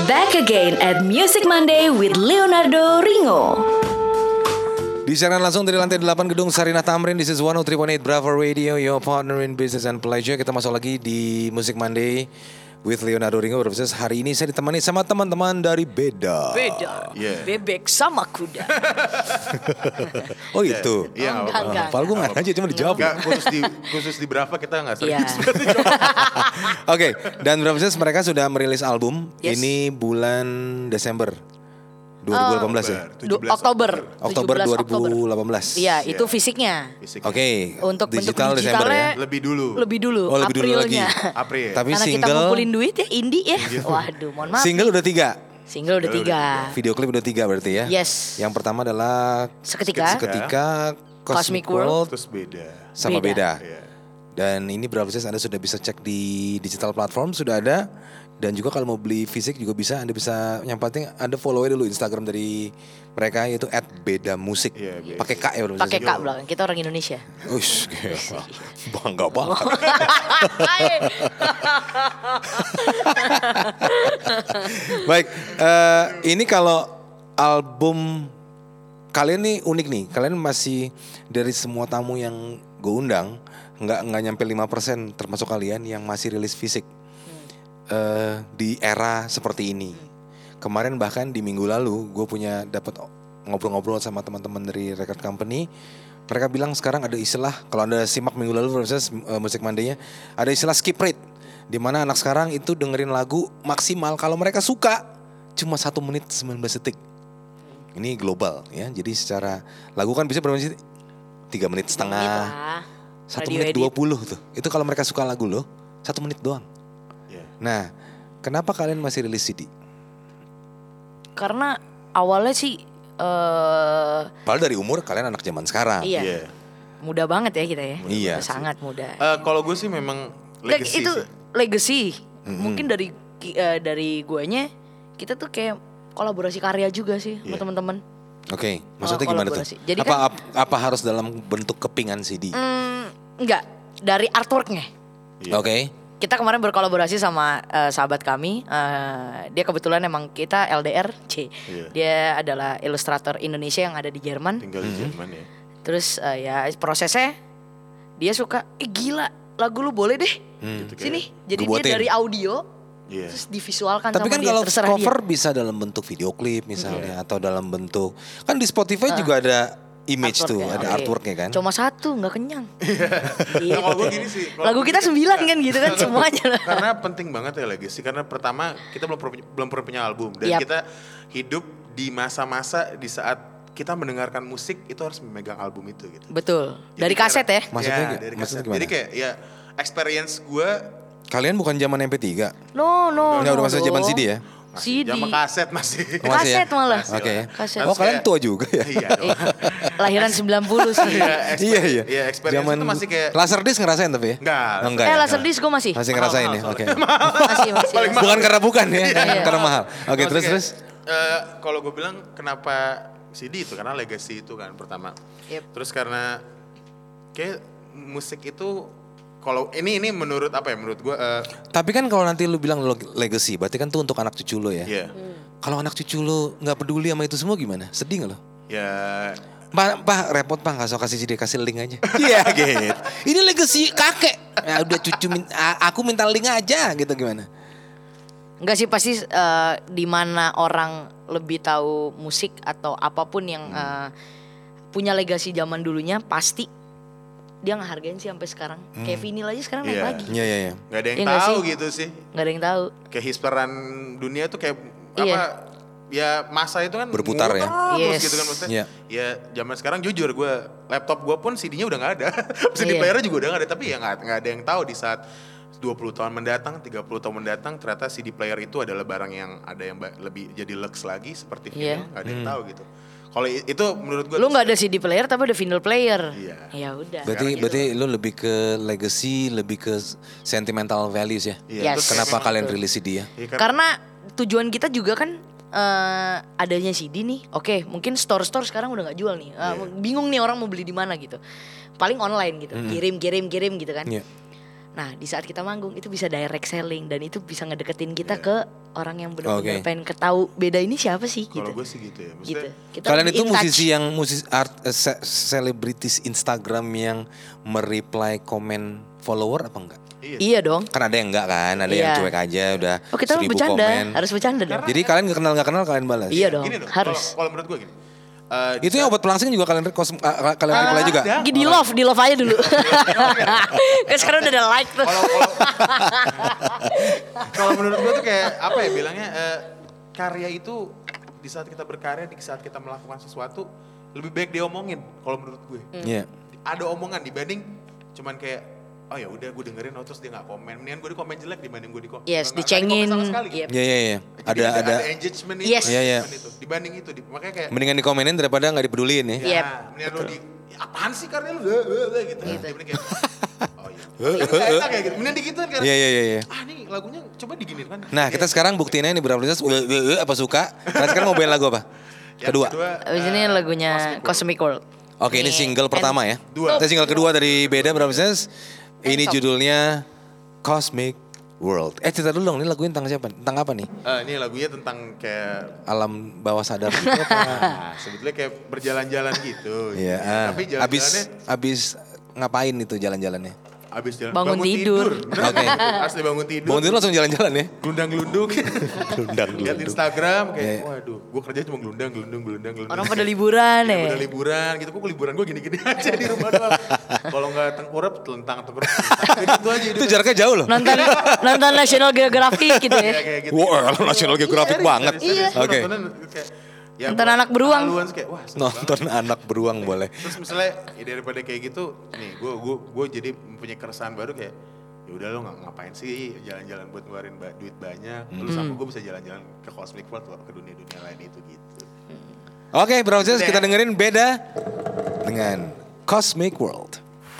Back again at Music Monday with Leonardo Ringo. Disiarkan langsung dari lantai 8 gedung Sarinah Tamrin. This is 103.8 Bravo Radio, your partner in business and pleasure. Kita masuk lagi di Music Monday with Leonardo Ringo. Hari ini saya ditemani sama teman-teman dari Beda. Bebek sama kuda. Oh itu? Iya, Enggak. Paling gue nggak aja, cuma dijawab. Enggak, khusus di Brava kita nggak sering. Iya. Oke, dan Bravo mereka sudah merilis album. Yes. Ini bulan Desember 2018 ya? Oktober 2018. Iya, itu fisiknya. Oke, Untuk bentuk digital Desember ya? Lebih dulu. Lebih dulu. Oh, lebih dulu lagi. Aprilnya. April. Tapi Karena kita single ngumpulin duit ya, indie ya. Waduh, mohon maaf. single udah 3. Single udah 3. Video klip udah 3 berarti ya? Yes. Yang pertama adalah Seketika. Cosmic Cosmic World. World Terus beda. sama Beda. Iya. Dan ini Bravo Anda sudah bisa cek di digital platform, sudah ada. Dan juga kalau mau beli fisik juga bisa, Anda bisa, yang penting Anda follow aja dulu Instagram dari mereka, yaitu @bedamusik. Iya, biasa. Pakai K ya Bravo Pakai K belakang. Kita orang Indonesia. Ush, gila. Bangga banget. Baik, ini kalau album kalian nih unik nih. Kalian masih dari semua tamu yang gue undang nggak nyampe 5% termasuk kalian yang masih rilis fisik di era seperti ini. Kemarin bahkan di minggu lalu gue dapat ngobrol-ngobrol sama teman-teman dari record company. Mereka bilang sekarang ada istilah, kalau Anda simak minggu lalu proses Music Monday-nya, ada istilah skip rate, di mana anak sekarang itu dengerin lagu maksimal kalau mereka suka cuma 1 menit 19 detik. Ini global ya. Jadi secara lagu kan bisa berapa menit? 3 menit setengah. 1 menit 20 tuh. Itu kalau mereka suka lagu loh, 1 menit doang. Yeah. Nah, kenapa kalian masih rilis CD? Karena awalnya sih Padahal dari umur kalian anak zaman sekarang. iya. Iya. Muda banget ya kita ya. Iya. Sangat muda. Kalau gue sih memang legacy Itu sih. legacy. Mungkin dari guanya kita tuh kayak kolaborasi karya juga sih sama Iya. teman-teman. Oke, maksudnya gimana tuh? Kolaborasi. Jadi apa harus dalam bentuk kepingan CD? Enggak, dari artworknya. Iya. Oke. Kita kemarin berkolaborasi sama sahabat kami. Dia kebetulan emang kita LDR, Iya. Dia adalah ilustrator Indonesia yang ada di Jerman. Tinggal di Jerman ya. Terus ya prosesnya dia suka, gila lagu lu boleh deh Gitu sini. kayak. Jadi Gebuatin. dia dari audio Iya. terus divisualkan Tapi sama kan dia, kalau terserah cover dia. bisa dalam bentuk video klip misalnya atau dalam bentuk, kan di Spotify juga ada image tuh, Artworknya, ada oke. artworknya kan. Cuma 1 nggak kenyang. Gitu. Nah, kalau gue gini sih. kalau Lagu kita 9 kan gitu kan semuanya. Karena penting banget ya legacy. Karena pertama kita belum pernah punya album dan Yap. kita hidup di masa-masa di saat kita mendengarkan musik itu harus memegang album itu gitu. Betul. Jadi Dari kaset ya. Maksudnya dari maksudnya kaset. gimana? Jadi kayak ya experience gue Kalian bukan zaman MP3? No. Nggak, udah masuk zaman dong. CD ya? CD. sama kaset masih. Oh, masih ya? Kaset malah. Oke ya. Kaset. Oh kalian tua juga ya? Iya dong. Lahiran 90 sih. Iya. Iya, experience itu masih kayak Laserdisc ngerasain tapi ya? Enggak. Oh, enggak. Laserdisc gue masih. Masih ngerasain ya? Mahal Oke. Masih. Bukan karena bukan ya, Iya. karena mahal. Oke, Maksudnya terus. kalau gue bilang kenapa CD itu karena legacy itu kan pertama. Yep. Terus karena kayak musik itu kalau ini menurut apa ya menurut gue Tapi kan kalau nanti lu bilang legacy, berarti kan tuh untuk anak cucu lo ya. ya Kalau anak cucu lo nggak peduli sama itu semua gimana? Sedih nggak lo? ya Pak repot pak, nggak usah kasih CD, kasih link aja. Iya gitu. Ini legacy kakek. Ya udah cucu aku minta link aja gitu gimana? Enggak sih, pasti di mana orang lebih tahu musik atau apapun yang punya legasi zaman dulunya pasti dia ngehargain sih sampai sekarang. Kayak vinyl aja sekarang naik Iya. lagi. Iya. nggak ada yang Iya nggak tahu sih? gitu sih. Nggak ada yang tahu. Kayak hisperan dunia tuh kayak Iya. apa? Ya masa itu kan Berputar ya. terus Yes. gitu kan maksudnya. Iya. Ya zaman sekarang jujur gue laptop gue pun CD-nya udah nggak ada, CD Iya. playernya juga udah nggak ada. Tapi ya nggak ada yang tahu di saat 20 tahun mendatang, 30 tahun mendatang ternyata CD player itu adalah barang yang ada yang lebih jadi lux lagi seperti Iya. vinyl, nggak ada yang tahu gitu. Kalau itu menurut gue Lu nggak ada CD player tapi ada vinyl player. Iya. Ya udah. Berarti lu lebih ke legacy, lebih ke sentimental values ya. Iya, Yes. terus kayak Kenapa memang- kalian rilis CD ya? Iya, Karena tujuan kita juga kan adanya CD nih. Oke, mungkin store-store sekarang udah nggak jual nih. Bingung nih orang mau beli di mana gitu. Paling online gitu. Kirim gitu kan. Iya. Nah, di saat kita manggung itu bisa direct selling dan itu bisa ngedeketin kita ke orang yang benar-benar Oke. pengen ketahu beda ini siapa sih Kalau gitu. gue sih gitu ya. Gitu. Maksudnya Kita Kalian lebih itu in touch. musisi yang selebritis Instagram yang mereply komen follower apa enggak? Iya dong. Kan ada yang enggak kan, ada yang Iya. cuek aja udah Oh kita 1000 bercanda, komen. harus bercanda dong. Jadi kalian nggak kenal kalian balas. Iya dong, gini dong, harus. Kalau menurut gue gini. Itu yang obat pelangsing juga kalian kalian reply juga. ada. Di love aja dulu. Kan sekarang udah ada like tuh. Kalau menurut gue tuh kayak apa ya bilangnya karya itu di saat kita berkarya, di saat kita melakukan sesuatu lebih baik diomongin kalau menurut gue. Iya. Ada omongan dibanding cuman kayak oh ya udah gue dengerin terus dia nggak komen. Mendingan gue di komen jelek dibanding gue di komen. Yes, nggak dicengin. sama sekali. Yep. Iya. Jadi Ada engagement Yes. itu, Iya, iya. engagement itu. Dibanding itu, makanya kayak mendingan dikomenin daripada nggak dipeduliin ya. Yep. ya, mendingan lo di "Ya, apaan sih karya lu gitu. Dibanding kayak oh iya. Kan nggak enak ya gitu. Mendingan digituin kan. Iya. Ah nih lagunya coba diginiin kan. Nah, kita sekarang buktiinnya nih berapa princess apa suka. Kalian sekarang mau band lagu apa? Yang Kedua. Abis ini lagunya Cosmic World. Oke, ini single pertama ya. Dua. Ini single kedua dari Beda berapa princess. Ini Top. judulnya Cosmic World. Cerita dulu dong, ini lagunya tentang siapa? Tentang apa nih? Ini lagunya tentang kayak Alam bawah sadar gitu apa? sebetulnya kayak berjalan-jalan gitu. Iya. Tapi jalan-jalannya Abis ngapain itu jalan-jalannya? abis jalan Bangun tidur. Bener. Oke. Asli bangun tidur. Bangun tidur langsung jalan-jalan ya? Gelundang-gelundung. Lihat Instagram kayak Iya. waduh, gue kerja cuma gelundang. Orang pada liburan ya. ya. Udah liburan gitu, kok liburan gue gini-gini aja di rumah doang. Kalau nggak tengkurap, telentang. Gitu aja. Itu jaraknya jauh loh. Nonton National Geographic gitu ya. kayak gitu. Wah, National Geographic banget. Iya. Oke. Nonton anak beruang. Kayak, wah, seru Nonton anak beruang boleh. Terus misalnya ya daripada kayak gitu, nih gue jadi mempunyai keresahan baru kayak ya udah lo ngapain sih jalan-jalan buat ngeluarin duit banyak, terus aku gue bisa jalan-jalan ke Cosmic World ke dunia-dunia lain itu gitu. Oke, browsers kita dengerin Beda dengan Cosmic World.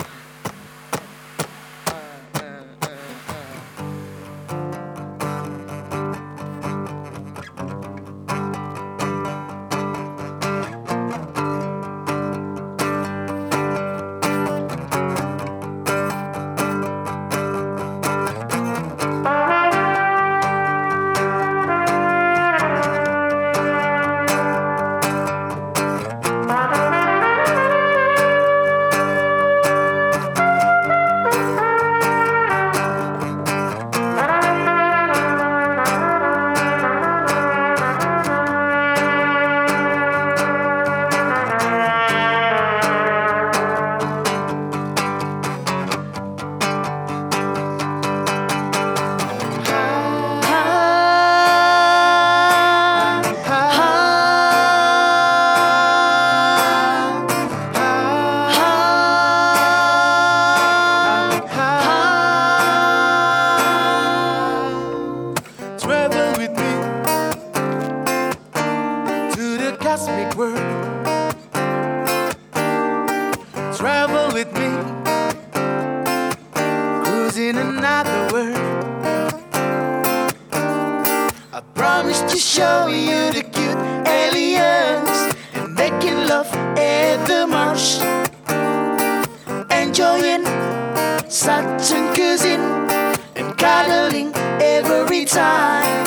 Travel with me to the cosmic world. Travel with me, cruising another world. I promise to show you the cute aliens and making love at the marsh. Enjoying Saturn cuisine and cuddling every time.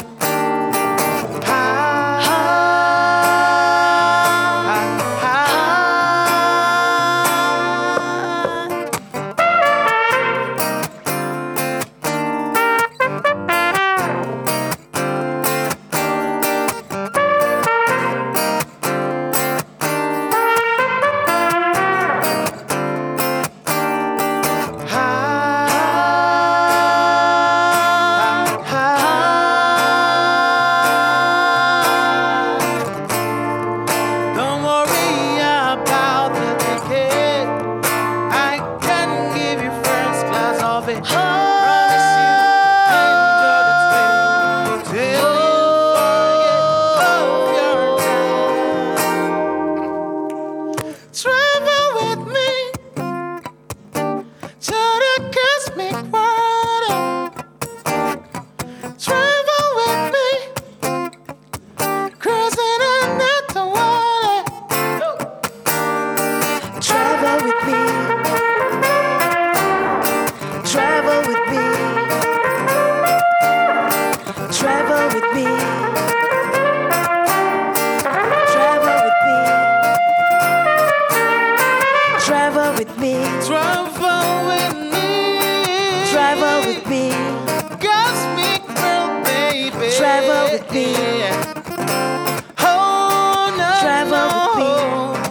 with me. Travel with me. Travel with me. Travel with me. Travel with me. Cosmic girl, baby. Travel with me. Oh, no, Travel no. with me.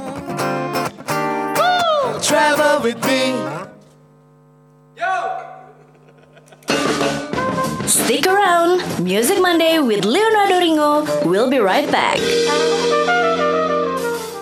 Woo. Travel with me. Stick around. Music Monday with Leonardo Ringo. We'll be right back.